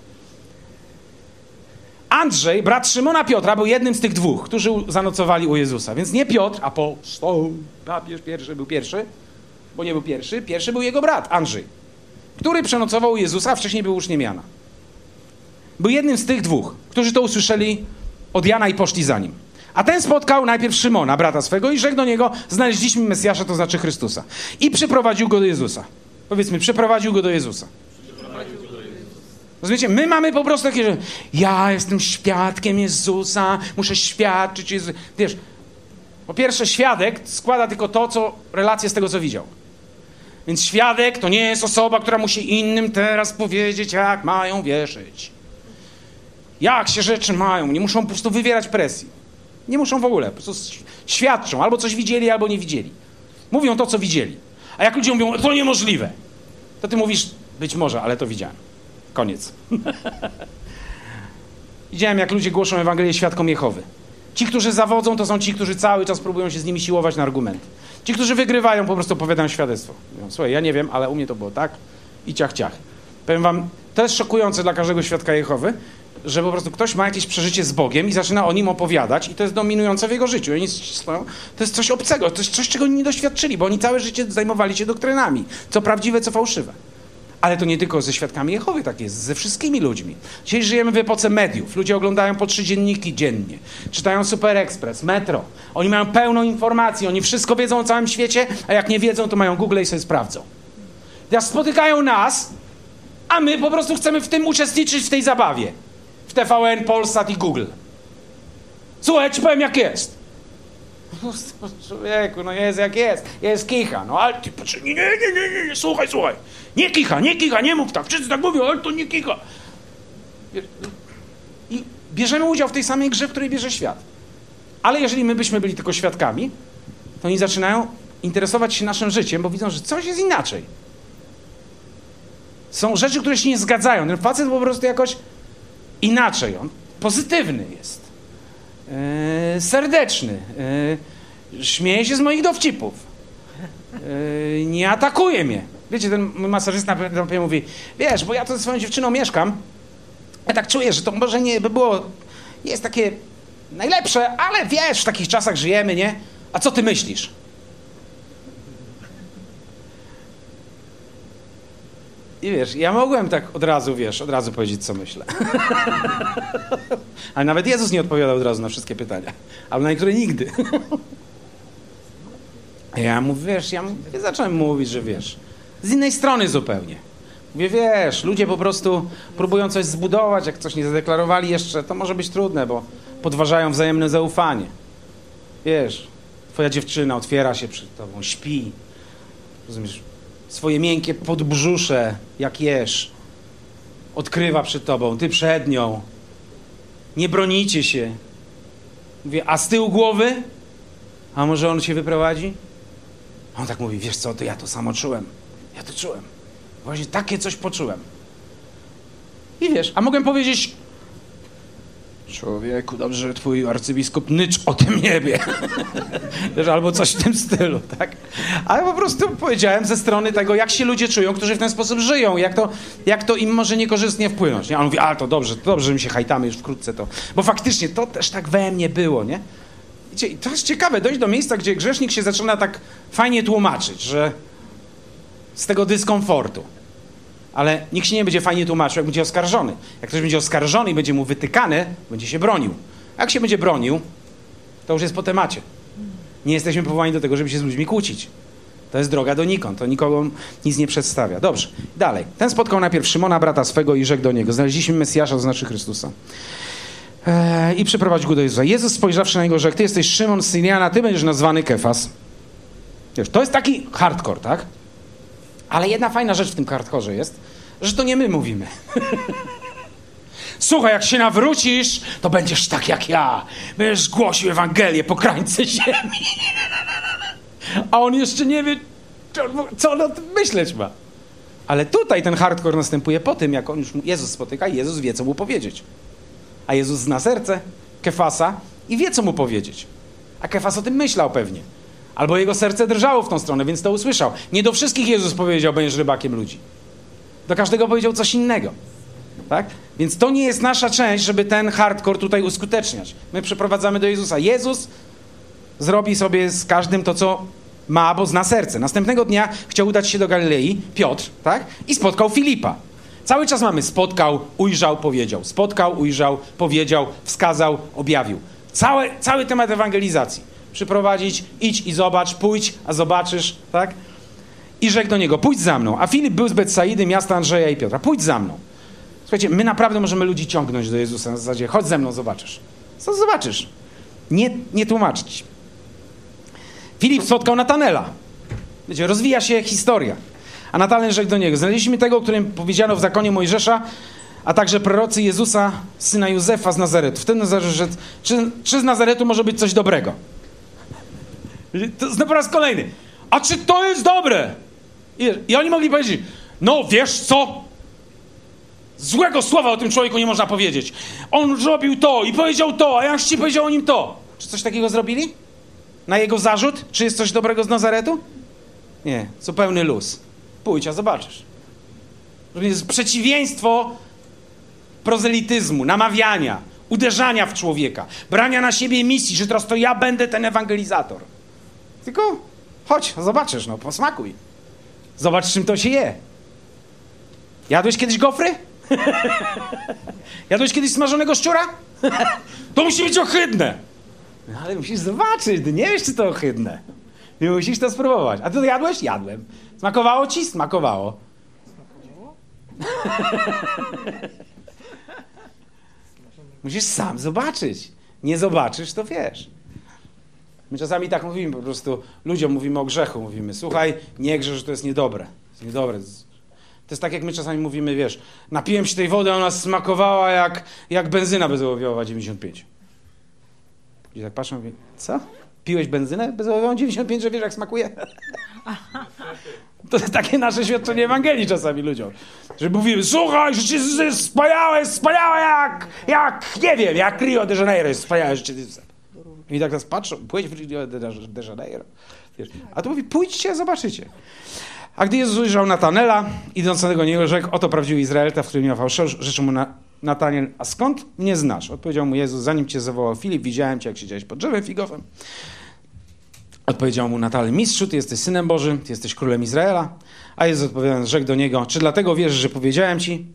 Andrzej, brat Szymona Piotra, był jednym z tych dwóch, którzy zanocowali u Jezusa. Więc nie Piotr, apostoł, papież pierwszy był pierwszy, bo nie był pierwszy, pierwszy był jego brat, Andrzej, który przenocował u Jezusa, a wcześniej był uczniem Jana. Był jednym z tych dwóch, którzy to usłyszeli od Jana i poszli za nim. A ten spotkał najpierw Szymona, brata swego, i rzekł do niego, znaleźliśmy Mesjasza, to znaczy Chrystusa. I przyprowadził go do Jezusa. Powiedzmy, przyprowadził go do Jezusa. Rozumiecie? My mamy po prostu takie, że ja jestem świadkiem Jezusa, muszę świadczyć Jezusa. Wiesz, po pierwsze, świadek składa tylko to, co relację z tego, co widział. Więc świadek to nie jest osoba, która musi innym teraz powiedzieć, jak mają wierzyć. Jak się rzeczy mają. Nie muszą po prostu wywierać presji. Nie muszą w ogóle. Po prostu świadczą. Albo coś widzieli, albo nie widzieli. Mówią to, co widzieli. A jak ludzie mówią, to niemożliwe, to ty mówisz, być może, ale to widziałem. Koniec. Widziałem, jak ludzie głoszą Ewangelię świadkom Jehowy. Ci, którzy zawodzą, to są ci, którzy cały czas próbują się z nimi siłować na argumenty. Ci, którzy wygrywają, po prostu opowiadają świadectwo. Mówią, słuchaj, ja nie wiem, ale u mnie to było tak i ciach, ciach. Powiem wam, to jest szokujące dla każdego świadka Jehowy, że po prostu ktoś ma jakieś przeżycie z Bogiem i zaczyna o nim opowiadać i to jest dominujące w jego życiu. Oni stoją, to jest coś obcego, to jest coś, czego oni nie doświadczyli, bo oni całe życie zajmowali się doktrynami, co prawdziwe, co fałszywe. Ale to nie tylko ze świadkami Jehowy tak jest, ze wszystkimi ludźmi. Dzisiaj żyjemy w epoce mediów. Ludzie oglądają po trzy dzienniki dziennie. Czytają Super Express, Metro. Oni mają pełno informacji, oni wszystko wiedzą o całym świecie, a jak nie wiedzą, to mają Google i sobie sprawdzą. Teraz spotykają nas, a my po prostu chcemy w tym uczestniczyć, w tej zabawie. W T V N, Polsat i Google. Słuchaj, ci powiem jak jest. Człowieku, no jest jak jest. Jest kicha. No ale ty, nie, nie, nie, nie, nie, słuchaj, słuchaj. Nie kicha, nie kicha, nie mów tak. Wszyscy tak mówią, ale to nie kicha. I bierzemy udział w tej samej grze, w której bierze świat. Ale jeżeli my byśmy byli tylko świadkami, to oni zaczynają interesować się naszym życiem, bo widzą, że coś jest inaczej. Są rzeczy, które się nie zgadzają. Ten facet po prostu jakoś inaczej. On pozytywny jest. Yy, serdeczny. Yy, śmieje się z moich dowcipów. Yy, nie atakuje mnie. Wiecie, ten mój masażysta na mówi, wiesz, bo ja to ze swoją dziewczyną mieszkam, ja tak czuję, że to może nie by było, jest takie najlepsze, ale wiesz, w takich czasach żyjemy, nie? A co ty myślisz? I wiesz, ja mogłem tak od razu, wiesz, od razu powiedzieć, co myślę. Ale nawet Jezus nie odpowiadał od razu na wszystkie pytania. Albo na niektóre nigdy. Ja mówię, wiesz, ja mówię, zacząłem mówić, że wiesz, z innej strony zupełnie. Mówię, wiesz, ludzie po prostu próbują coś zbudować, jak coś nie zadeklarowali jeszcze, to może być trudne, bo podważają wzajemne zaufanie. Wiesz, twoja dziewczyna otwiera się przed tobą, śpi, rozumiesz, swoje miękkie podbrzusze, jak jesz, odkrywa przed tobą, ty przed nią. Nie bronicie się. Mówię, a z tyłu głowy? A może on się wyprowadzi? A on tak mówi, wiesz co, to ja to samo czułem. Ja to czułem. Właśnie takie coś poczułem. I wiesz, a mogłem powiedzieć, człowieku, dobrze, że twój arcybiskup nycz o tym nie wie. Wiesz, albo coś w tym stylu, tak? Ale po prostu powiedziałem ze strony tego, jak się ludzie czują, którzy w ten sposób żyją, jak to, jak to im może niekorzystnie wpłynąć. Nie? A on mówi, a to dobrze, to dobrze, że my się hajtamy już wkrótce to. Bo faktycznie to też tak we mnie było, nie? I to jest ciekawe, dojść do miejsca, gdzie grzesznik się zaczyna tak fajnie tłumaczyć, że z tego dyskomfortu. Ale nikt się nie będzie fajnie tłumaczył, jak będzie oskarżony. Jak ktoś będzie oskarżony i będzie mu wytykany, będzie się bronił. A jak się będzie bronił, to już jest po temacie. Nie jesteśmy powołani do tego, żeby się z ludźmi kłócić. To jest droga donikąd, to nikogo nic nie przedstawia. Dobrze, dalej. Ten spotkał najpierw Szymona, brata swego, i rzekł do niego: znaleźliśmy Mesjasza, to znaczy Chrystusa. Eee, I przyprowadził go do Jezusa. Jezus, spojrzawszy na niego, rzekł: ty jesteś Szymon z Syriana, ty będziesz nazwany Kefas. Wiesz, to jest taki hardcore, tak? Ale jedna fajna rzecz w tym hardkorze jest, że to nie my mówimy. Słuchaj, jak się nawrócisz, to będziesz tak jak ja. Będziesz głosił Ewangelię po krańce ziemi. A on jeszcze nie wie, co on o tym myśleć ma. Ale tutaj ten hardcore następuje po tym, jak on już Jezus spotyka i Jezus wie, co mu powiedzieć. A Jezus zna serce Kefasa i wie, co mu powiedzieć. A Kefas o tym myślał pewnie. Albo jego serce drżało w tą stronę, więc to usłyszał. Nie do wszystkich Jezus powiedział: będziesz rybakiem ludzi. Do każdego powiedział coś innego. Tak? Więc to nie jest nasza część, żeby ten hardcore tutaj uskuteczniać. My przeprowadzamy do Jezusa. Jezus zrobi sobie z każdym to, co ma, bo zna serce. Następnego dnia chciał udać się do Galilei Piotr, tak? I spotkał Filipa. Cały czas mamy spotkał, ujrzał, powiedział. Spotkał, ujrzał, powiedział, wskazał, objawił. Cały, cały temat ewangelizacji. Przyprowadzić, idź i zobacz, pójdź, a zobaczysz, tak? I rzekł do niego: pójdź za mną. A Filip był z Betsaidy, miasta Andrzeja i Piotra. Pójdź za mną. Słuchajcie, my naprawdę możemy ludzi ciągnąć do Jezusa na zasadzie: chodź ze mną, zobaczysz. Co zobaczysz? Nie, nie tłumaczyć. Filip spotkał Natanela. Wiecie, rozwija się historia. A Natanael rzekł do niego: znaleźliśmy tego, o którym powiedziano w zakonie Mojżesza, a także prorocy, Jezusa, syna Józefa z Nazaretu. Wtedy Nazaret rzekł: czy, czy z Nazaretu może być coś dobrego? To jest po raz kolejny. A czy to jest dobre? I, I oni mogli powiedzieć: no wiesz co? Złego słowa o tym człowieku nie można powiedzieć. On zrobił to i powiedział to, a ja ci powiedział o nim to. Czy coś takiego zrobili? Na jego zarzut? Czy jest coś dobrego z Nazaretu? Nie, zupełny luz. Pójdź, a zobaczysz. To jest przeciwieństwo prozelityzmu, namawiania, uderzania w człowieka, brania na siebie misji, że teraz to ja będę ten ewangelizator. Tylko chodź, zobaczysz, no, posmakuj. Zobacz, czym to się je. Jadłeś kiedyś gofry? Jadłeś kiedyś smażonego szczura? To musi być ohydne. No, ale musisz zobaczyć, nie wiesz, czy to ohydne. I musisz to spróbować. A ty to jadłeś? Jadłem. Smakowało ci? Smakowało. Musisz sam zobaczyć. Nie zobaczysz, to wiesz. My czasami tak mówimy po prostu, ludziom mówimy o grzechu, mówimy: słuchaj, nie grzesz, że to jest niedobre. To jest niedobre. To jest tak, jak my czasami mówimy, wiesz, napiłem się tej wody, a ona smakowała jak, jak benzyna bezołowiowa dziewięćdziesiąt pięć. I tak patrzą, mówię: co? Piłeś benzynę bezołowiową dziewięćdziesiąt pięć, że wiesz, jak smakuje? To jest takie nasze świadczenie Ewangelii czasami ludziom. Że mówimy: słuchaj, życie jest wspaniałe, wspaniałe jak, jak, nie wiem, jak Rio de Janeiro jest wspaniałe życie. I tak nas patrzą: pójdź w Rio de Janeiro. Wiesz, a tu mówi: pójdźcie, zobaczycie. A gdy Jezus ujrzał Natanela, idącego do niego, rzekł: oto prawdziwy Izraelita, w którym nie ma fałszu. Rzeczył mu na, Nataniel: a skąd mnie znasz? Odpowiedział mu Jezus: zanim cię zawołał Filip, widziałem cię, jak siedziałeś pod drzewem figowym. Odpowiedział mu Natanael: mistrzu, ty jesteś Synem Bożym, ty jesteś Królem Izraela. A Jezus odpowiadając, rzekł do niego: czy dlatego wierzysz, że powiedziałem ci,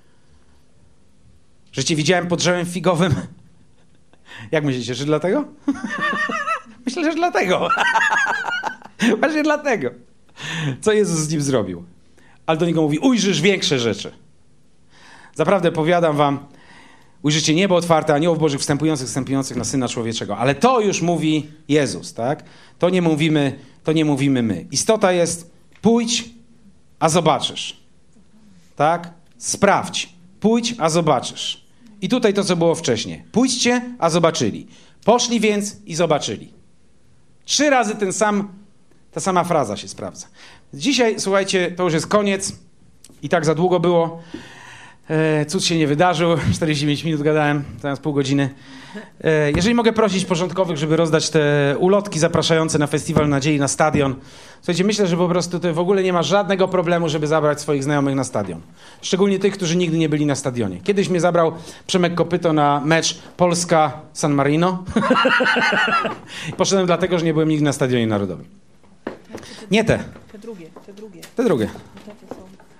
że cię widziałem pod drzewem figowym? Jak myślicie, czy dlatego? Myślę, że dlatego. Właśnie dlatego. Co Jezus z nim zrobił? Ale do niego mówi: ujrzysz większe rzeczy. Zaprawdę powiadam wam, ujrzycie niebo otwarte, aniołów bożych wstępujących, wstępujących na Syna Człowieczego. Ale to już mówi Jezus, tak? To nie mówimy, to nie mówimy my. Istota jest: pójdź, a zobaczysz. Tak? Sprawdź. Pójdź, a zobaczysz. I tutaj to, co było wcześniej. Pójdźcie, a zobaczyli. Poszli więc i zobaczyli. Trzy razy ten sam, ta sama fraza się sprawdza. Dzisiaj, słuchajcie, to już jest koniec. I tak za długo było. E, cud się nie wydarzył. czterdzieści pięć minut gadałem, teraz pół godziny. E, jeżeli mogę prosić porządkowych, żeby rozdać te ulotki zapraszające na Festiwal Nadziei na stadion. Słuchajcie, myślę, że po prostu to w ogóle nie ma żadnego problemu, żeby zabrać swoich znajomych na stadion. Szczególnie tych, którzy nigdy nie byli na stadionie. Kiedyś mnie zabrał Przemek Kopyto na mecz Polska-San Marino. Poszedłem dlatego, że nie byłem nigdy na Stadionie Narodowym. Nie te. Te drugie, te drugie. Te drugie. Te, te są.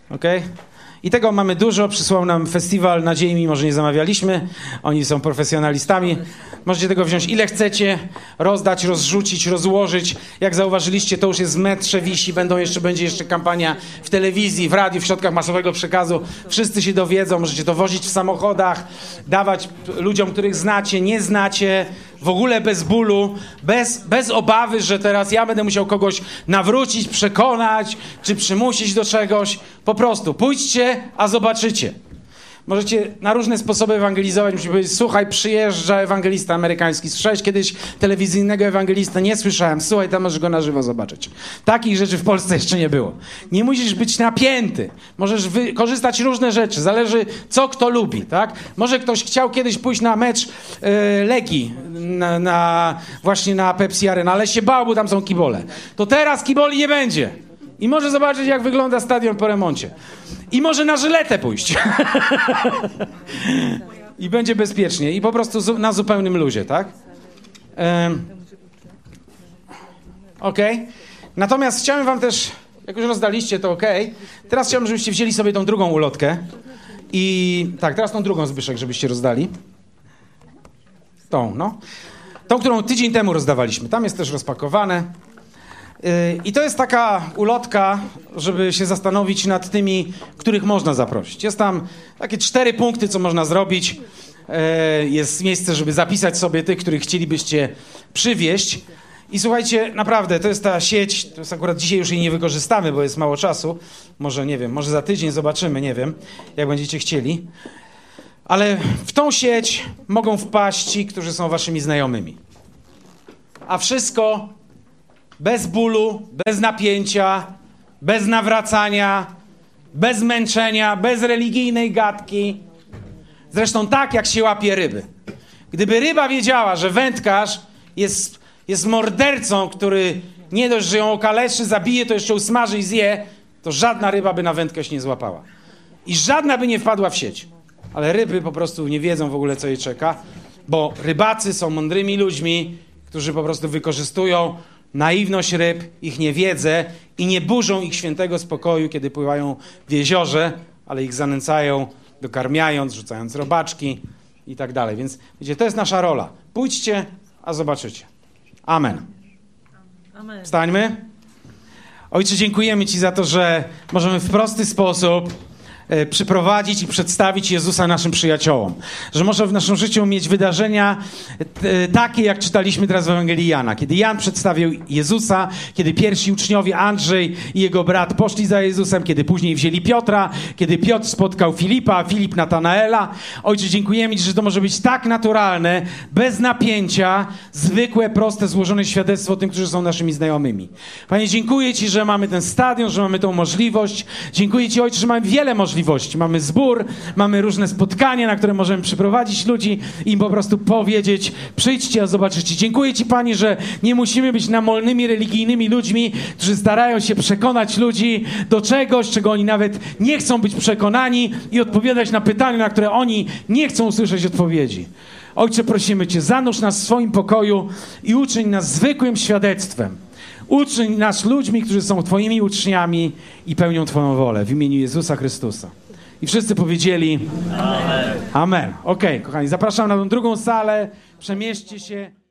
Okej? I tego mamy dużo. Przysłał nam Festiwal Nadziei, mimo że nie zamawialiśmy. Oni są profesjonalistami. Możecie tego wziąć ile chcecie, rozdać, rozrzucić, rozłożyć. Jak zauważyliście, to już jest w metrze, wisi. Będą jeszcze, będzie jeszcze kampania w telewizji, w radiu, w środkach masowego przekazu. Wszyscy się dowiedzą. Możecie to wozić w samochodach, dawać ludziom, których znacie, nie znacie. W ogóle bez bólu, bez, bez obawy, że teraz ja będę musiał kogoś nawrócić, przekonać, czy przymusić do czegoś. Po prostu pójdźcie, a zobaczycie. Możecie na różne sposoby ewangelizować. Musicie powiedzieć, słuchaj, przyjeżdża ewangelista amerykański. Słyszałeś kiedyś telewizyjnego ewangelistę? Nie słyszałem. Słuchaj, tam możesz go na żywo zobaczyć. Takich rzeczy w Polsce jeszcze nie było. Nie musisz być napięty. Możesz wykorzystać różne rzeczy. Zależy, co kto lubi, tak? Może ktoś chciał kiedyś pójść na mecz yy, Legii, na, na, właśnie na Pepsi Arena, ale się bał, bo tam są kibole. To teraz kiboli nie będzie. I może zobaczyć, jak wygląda stadion po remoncie. I może na Żyletę pójść. I będzie bezpiecznie. I po prostu zu- na zupełnym luzie, tak? Um, Okej. Okay. Natomiast chciałem wam też, jak już rozdaliście, to okej. Okay. Teraz chciałbym, żebyście wzięli sobie tą drugą ulotkę. I tak, teraz tą drugą, Zbyszek, żebyście rozdali. Tą, no. Tą, którą tydzień temu rozdawaliśmy. Tam jest też rozpakowane. I to jest taka ulotka, żeby się zastanowić nad tymi, których można zaprosić. Jest tam takie cztery punkty, co można zrobić. Jest miejsce, żeby zapisać sobie tych, których chcielibyście przywieźć. I słuchajcie, naprawdę, to jest ta sieć, to jest akurat dzisiaj już jej nie wykorzystamy, bo jest mało czasu. Może, nie wiem, może za tydzień zobaczymy, nie wiem, jak będziecie chcieli. Ale w tą sieć mogą wpaść ci, którzy są waszymi znajomymi. A wszystko bez bólu, bez napięcia, bez nawracania, bez męczenia, bez religijnej gadki. Zresztą tak, jak się łapie ryby. Gdyby ryba wiedziała, że wędkarz jest, jest mordercą, który nie dość, że ją okaleczy, zabije, to jeszcze usmaży i zje, to żadna ryba by na wędkę się nie złapała. I żadna by nie wpadła w sieć. Ale ryby po prostu nie wiedzą w ogóle, co je czeka, bo rybacy są mądrymi ludźmi, którzy po prostu wykorzystują naiwność ryb, ich niewiedzę i nie burzą ich świętego spokoju, kiedy pływają w jeziorze, ale ich zanęcają, dokarmiając, rzucając robaczki i tak dalej. Więc wiecie, to jest nasza rola. Pójdźcie, a zobaczycie. Amen. Amen. Wstańmy. Ojcze, dziękujemy Ci za to, że możemy w prosty sposób przyprowadzić i przedstawić Jezusa naszym przyjaciołom. Że może w naszym życiu mieć wydarzenia t- takie, jak czytaliśmy teraz w Ewangelii Jana. Kiedy Jan przedstawił Jezusa, kiedy pierwsi uczniowie Andrzej i jego brat poszli za Jezusem, kiedy później wzięli Piotra, kiedy Piotr spotkał Filipa, a Filip Natanaela. Ojcze, dziękujemy Ci, że to może być tak naturalne, bez napięcia, zwykłe, proste, złożone świadectwo tym, którzy są naszymi znajomymi. Panie, dziękuję Ci, że mamy ten stadion, że mamy tą możliwość. Dziękuję Ci, Ojcze, że mamy wiele możliwości. Mamy zbór, mamy różne spotkania, na które możemy przyprowadzić ludzi i im po prostu powiedzieć, przyjdźcie, a zobaczycie. Dziękuję Ci, Panie, że nie musimy być namolnymi, religijnymi ludźmi, którzy starają się przekonać ludzi do czegoś, czego oni nawet nie chcą być przekonani i odpowiadać na pytania, na które oni nie chcą usłyszeć odpowiedzi. Ojcze, prosimy Cię, zanurz nas w swoim pokoju i uczyń nas zwykłym świadectwem. Uczyń nas ludźmi, którzy są Twoimi uczniami i pełnią Twoją wolę w imieniu Jezusa Chrystusa. I wszyscy powiedzieli Amen. Amen. Okej, okay, kochani, zapraszam na tą drugą salę. Przemieśćcie się.